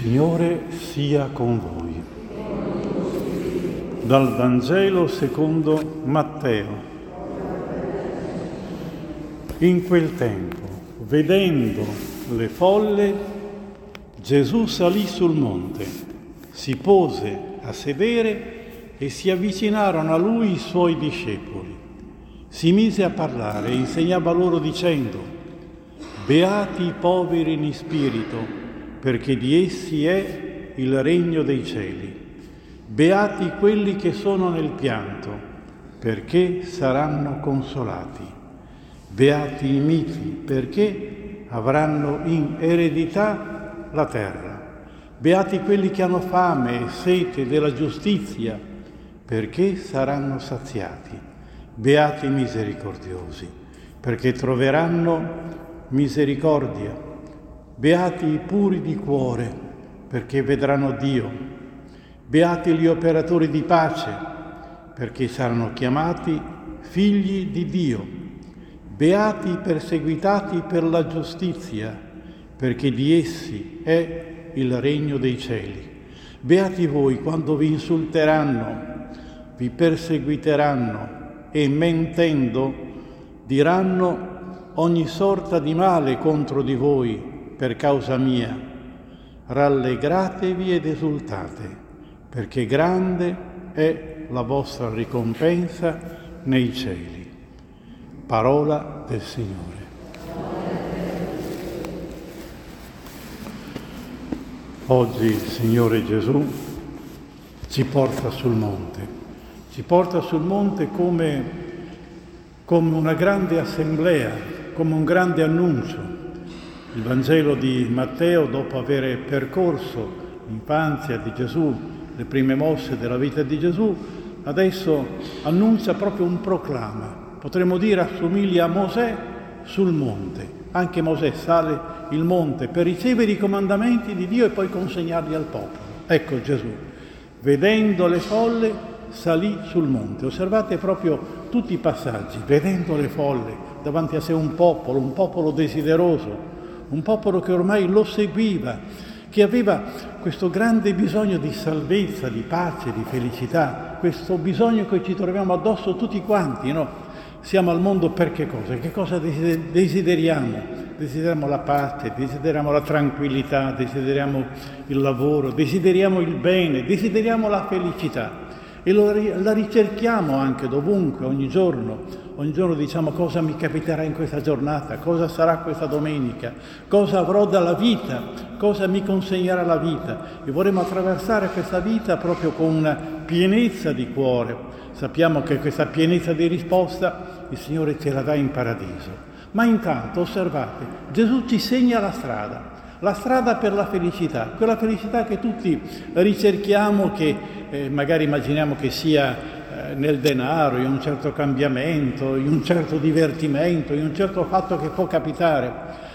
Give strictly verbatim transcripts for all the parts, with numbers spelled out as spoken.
Signore sia con voi. Dal Vangelo secondo Matteo. In quel tempo, vedendo le folle, Gesù salì sul monte, si pose a sedere e si avvicinarono a lui i suoi discepoli. Si mise a parlare e insegnava loro dicendo: Beati i poveri in spirito, perché di essi è il regno dei cieli. Beati quelli che sono nel pianto, perché saranno consolati. Beati i miti, perché avranno in eredità la terra. Beati quelli che hanno fame e sete della giustizia, perché saranno saziati. Beati i misericordiosi, perché troveranno misericordia. Beati i puri di cuore, perché vedranno Dio. Beati gli operatori di pace, perché saranno chiamati figli di Dio. Beati i perseguitati per la giustizia, perché di essi è il regno dei cieli. Beati voi quando vi insulteranno, vi perseguiteranno e mentendo diranno ogni sorta di male contro di voi per causa mia. Rallegratevi ed esultate, perché grande è la vostra ricompensa nei cieli. Parola del Signore. Oggi il Signore Gesù ci porta sul monte, ci porta sul monte come, come una grande assemblea, come un grande annuncio. Il Vangelo di Matteo, dopo aver percorso l'infanzia di Gesù, le prime mosse della vita di Gesù, adesso annuncia proprio un proclama. Potremmo dire assomiglia a Mosè sul monte. Anche Mosè sale il monte per ricevere i comandamenti di Dio e poi consegnarli al popolo. Ecco Gesù, vedendo le folle, salì sul monte. Osservate proprio tutti i passaggi. Vedendo le folle, davanti a sé un popolo, un popolo desideroso, un popolo che ormai lo seguiva, che aveva questo grande bisogno di salvezza, di pace, di felicità, questo bisogno che ci troviamo addosso tutti quanti, no? Siamo al mondo per che cosa? Che cosa desideriamo? Desideriamo la pace, desideriamo la tranquillità, desideriamo il lavoro, desideriamo il bene, desideriamo la felicità. E lo, la ricerchiamo anche dovunque, ogni giorno. Ogni giorno diciamo cosa mi capiterà in questa giornata, cosa sarà questa domenica, cosa avrò dalla vita, cosa mi consegnerà la vita. E vorremmo attraversare questa vita proprio con una pienezza di cuore. Sappiamo che questa pienezza di risposta il Signore ce la dà in paradiso. Ma intanto, osservate, Gesù ci segna la strada. La strada per la felicità, quella felicità che tutti ricerchiamo, che eh, magari immaginiamo che sia eh, nel denaro, in un certo cambiamento, in un certo divertimento, in un certo fatto che può capitare.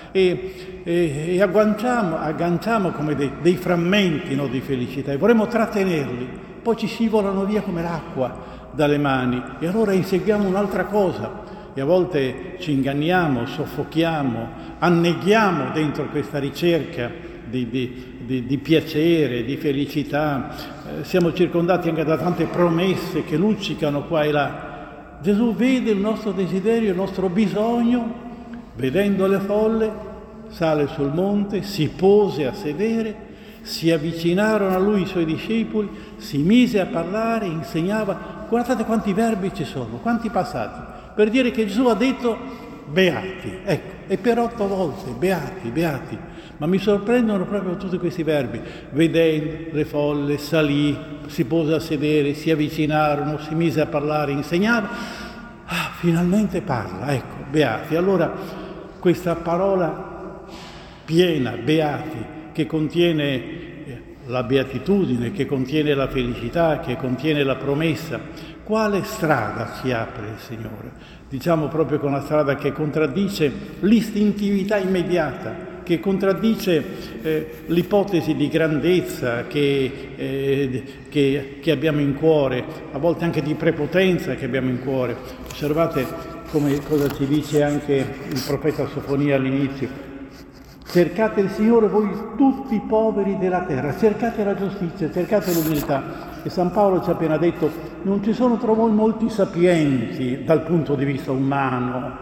E, e, e agganciamo, agganciamo come dei, dei frammenti, no, di felicità e vorremmo trattenerli, poi ci scivolano via come l'acqua dalle mani e allora inseguiamo un'altra cosa. E a volte ci inganniamo, soffochiamo, anneghiamo dentro questa ricerca di, di, di, di piacere, di felicità. Eh, siamo circondati anche da tante promesse che luccicano qua e là. Gesù vede il nostro desiderio, il nostro bisogno, vedendo le folle, sale sul monte, si pose a sedere, si avvicinarono a lui i suoi discepoli, si mise a parlare, insegnava. Guardate quanti verbi ci sono, quanti passaggi. Per dire che Gesù ha detto beati, ecco, e per otto volte, beati, beati. Ma mi sorprendono proprio tutti questi verbi. Vedendo le folle, salì, si pose a sedere, si avvicinarono, si mise a parlare, insegnava. Ah, finalmente parla, ecco, beati. Allora, questa parola piena, beati, che contiene la beatitudine, che contiene la felicità, che contiene la promessa. Quale strada ci apre il Signore? Diciamo proprio con una strada che contraddice l'istintività immediata, che contraddice eh, l'ipotesi di grandezza che, eh, che, che abbiamo in cuore, a volte anche di prepotenza che abbiamo in cuore. Osservate come cosa ci dice anche il profeta Sofonia all'inizio. Cercate il Signore voi tutti i poveri della terra, cercate la giustizia, cercate l'umiltà. E San Paolo ci ha appena detto, non ci sono tra voi molti sapienti dal punto di vista umano,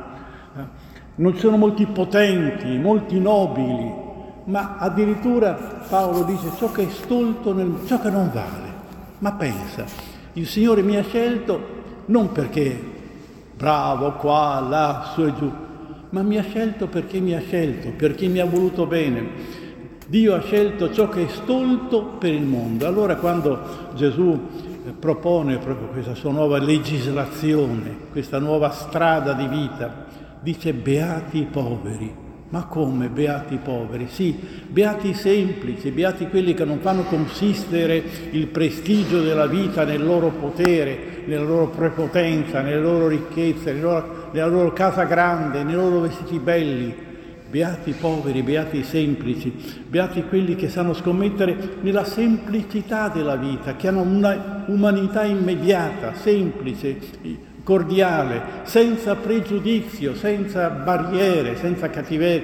non ci sono molti potenti, molti nobili, ma addirittura Paolo dice ciò che è stolto, nel, ciò che non vale. Ma pensa, il Signore mi ha scelto non perché bravo qua, là, su e giù, ma mi ha scelto perché mi ha scelto, perché mi ha voluto bene. Dio ha scelto ciò che è stolto per il mondo. Allora quando Gesù propone proprio questa sua nuova legislazione, questa nuova strada di vita, dice beati i poveri. Ma come beati i poveri? Sì, beati i semplici, beati quelli che non fanno consistere il prestigio della vita nel loro potere, nella loro prepotenza, nelle loro ricchezze, nella loro, nella loro casa grande, nei loro vestiti belli. Beati i poveri, beati i semplici, beati quelli che sanno scommettere nella semplicità della vita, che hanno una umanità immediata, semplice, cordiale, senza pregiudizio, senza barriere, senza cattiverie.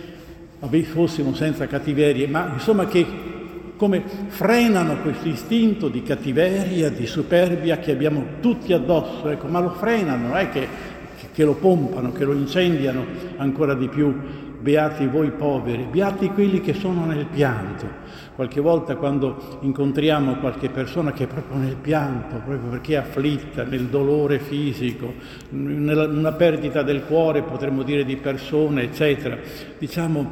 Vabbè, fossimo senza cattiverie, ma insomma che come frenano questo istinto di cattiveria, di superbia che abbiamo tutti addosso, ecco, ma lo frenano, non è che, che lo pompano, che lo incendiano ancora di più. Beati voi poveri, beati quelli che sono nel pianto. Qualche volta quando incontriamo qualche persona che è proprio nel pianto, proprio perché è afflitta, nel dolore fisico, nella una perdita del cuore, potremmo dire, di persone, eccetera, diciamo,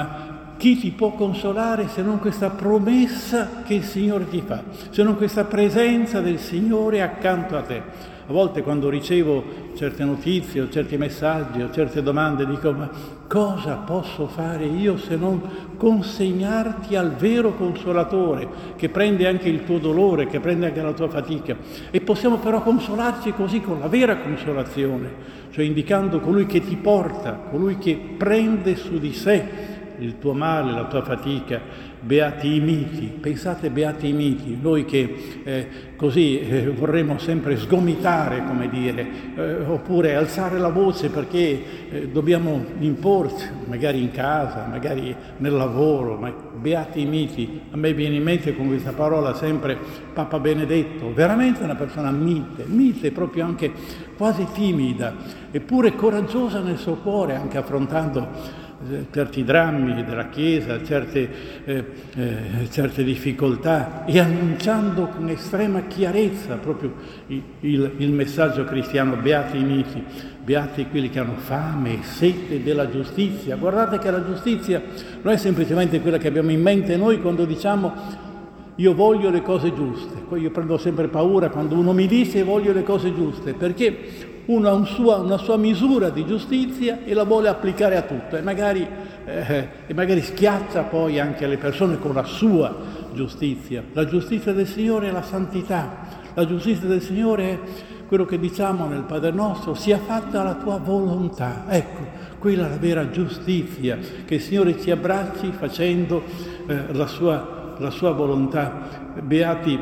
ma chi ti può consolare se non questa promessa che il Signore ti fa, se non questa presenza del Signore accanto a te? A volte quando ricevo certe notizie o certi messaggi o certe domande dico ma cosa posso fare io se non consegnarti al vero Consolatore che prende anche il tuo dolore, che prende anche la tua fatica, e possiamo però consolarci così con la vera consolazione, cioè indicando colui che ti porta, colui che prende su di sé il tuo male, la tua fatica. Beati i miti, pensate beati i miti, noi che eh, così eh, vorremmo sempre sgomitare, come dire, eh, oppure alzare la voce perché eh, dobbiamo imporci, magari in casa, magari nel lavoro, ma beati i miti. A me viene in mente con questa parola sempre Papa Benedetto, veramente una persona mite, mite proprio anche quasi timida, eppure coraggiosa nel suo cuore, anche affrontando certi drammi della Chiesa, certe, eh, eh, certe difficoltà, e annunciando con estrema chiarezza proprio il, il, il messaggio cristiano. Beati i miti, beati quelli che hanno fame e sete della giustizia. Guardate che la giustizia non è semplicemente quella che abbiamo in mente noi quando diciamo io voglio le cose giuste. Poi io prendo sempre paura quando uno mi dice voglio le cose giuste, perché uno ha un sua, una sua misura di giustizia e la vuole applicare a tutto e magari, eh, e magari schiaccia poi anche le persone con la sua giustizia. La giustizia del Signore è la santità, la giustizia del Signore è quello che diciamo nel Padre Nostro, sia fatta la tua volontà. Ecco, quella è la vera giustizia, che il Signore ci abbracci facendo eh, la sua, la sua volontà. Beati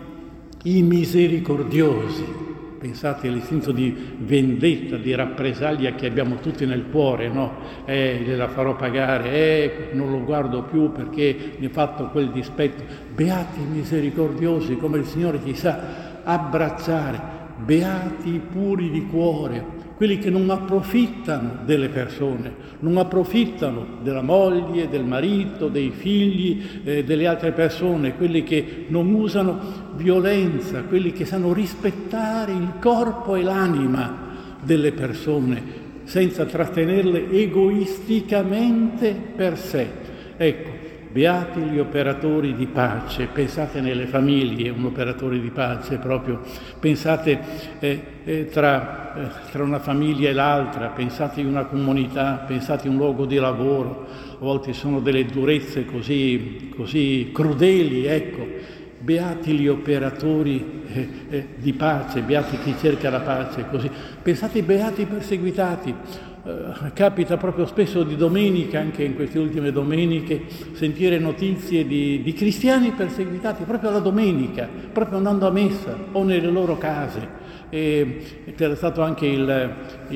i misericordiosi. Pensate all'istinto di vendetta, di rappresaglia che abbiamo tutti nel cuore, no? Eh, gliela farò pagare, eh, non lo guardo più perché mi ha fatto quel dispetto. Beati i misericordiosi, come il Signore ti sa abbracciare. Beati i puri di cuore, quelli che non approfittano delle persone, non approfittano della moglie, del marito, dei figli, eh, delle altre persone, quelli che non usano violenza, quelli che sanno rispettare il corpo e l'anima delle persone senza trattenerle egoisticamente per sé. Ecco, beati gli operatori di pace. Pensate nelle famiglie, un operatore di pace proprio, pensate eh, eh, tra, eh, tra una famiglia e l'altra, pensate in una comunità, pensate in un luogo di lavoro. A volte sono delle durezze così, così crudeli, ecco. Beati gli operatori eh, eh, di pace, beati chi cerca la pace, così. Pensate ai beati perseguitati. eh, capita proprio spesso di domenica, anche in queste ultime domeniche, sentire notizie di, di cristiani perseguitati proprio la domenica, proprio andando a messa o nelle loro case. E c'era stato anche il,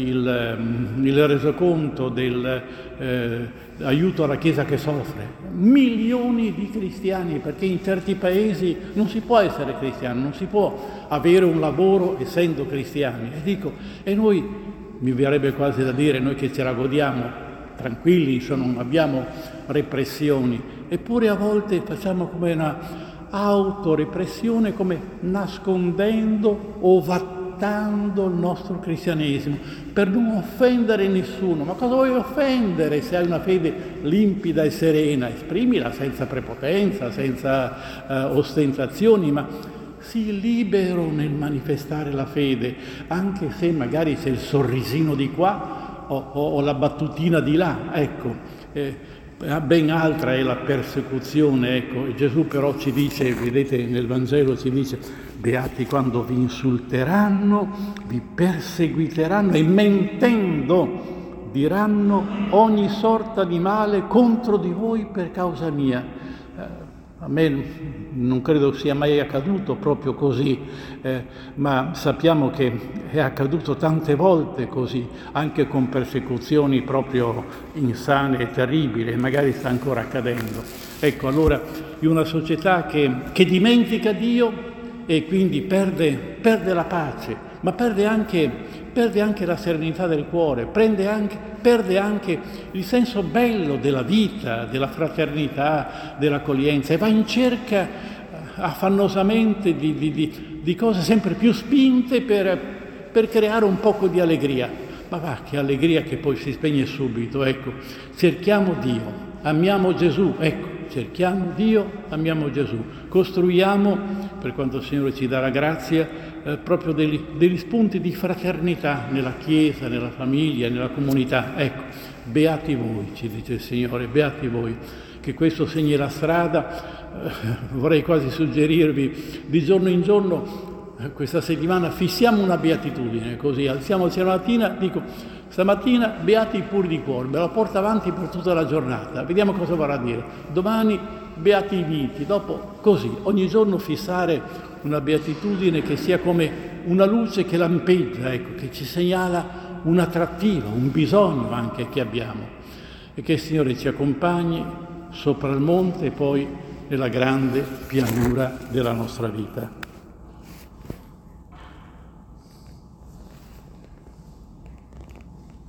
il, il resoconto del eh, aiuto alla Chiesa che soffre. Milioni di cristiani, perché in certi paesi non si può essere cristiano, non si può avere un lavoro essendo cristiani. E dico, e noi, mi verrebbe quasi da dire, noi che ce la godiamo tranquilli, insomma, non abbiamo repressioni, eppure a volte facciamo come una autorepressione, come nascondendo o vattando il nostro cristianesimo per non offendere nessuno. Ma cosa vuoi offendere se hai una fede limpida e serena? Esprimila senza prepotenza, senza eh, ostentazioni, ma sii libero nel manifestare la fede, anche se magari c'è il sorrisino di qua o, o, o la battutina di là. Ecco, eh, ben altra è la persecuzione. Ecco, e Gesù però ci dice, vedete nel Vangelo ci dice: beati quando vi insulteranno, vi perseguiteranno e mentendo diranno ogni sorta di male contro di voi per causa mia. Eh, a me non credo sia mai accaduto proprio così, eh, ma sappiamo che è accaduto tante volte così, anche con persecuzioni proprio insane e terribili, e magari sta ancora accadendo. Ecco, allora, in una società che, che dimentica Dio, e quindi perde, perde la pace, ma perde anche, perde anche la serenità del cuore, prende anche, perde anche il senso bello della vita, della fraternità, dell'accoglienza, e va in cerca affannosamente di, di, di, di cose sempre più spinte per, per creare un poco di allegria. Ma va, che allegria che poi si spegne subito. Ecco, cerchiamo Dio, amiamo Gesù, ecco. Cerchiamo Dio, amiamo Gesù, costruiamo, per quanto il Signore ci dà la grazia, eh, proprio degli, degli spunti di fraternità nella Chiesa, nella famiglia, nella comunità. Ecco, beati voi, ci dice il Signore, beati voi, che questo segni la strada. Eh, vorrei quasi suggerirvi di giorno in giorno, eh, questa settimana, fissiamo una beatitudine, così alziamoci la mattina, dico, stamattina beati i puri di cuore, me la porto avanti per tutta la giornata, vediamo cosa vorrà dire. Domani beati i miti, dopo così, ogni giorno fissare una beatitudine che sia come una luce che lampeggia, ecco, che ci segnala un'attrattiva, un bisogno anche che abbiamo. E che il Signore ci accompagni sopra il monte e poi nella grande pianura della nostra vita.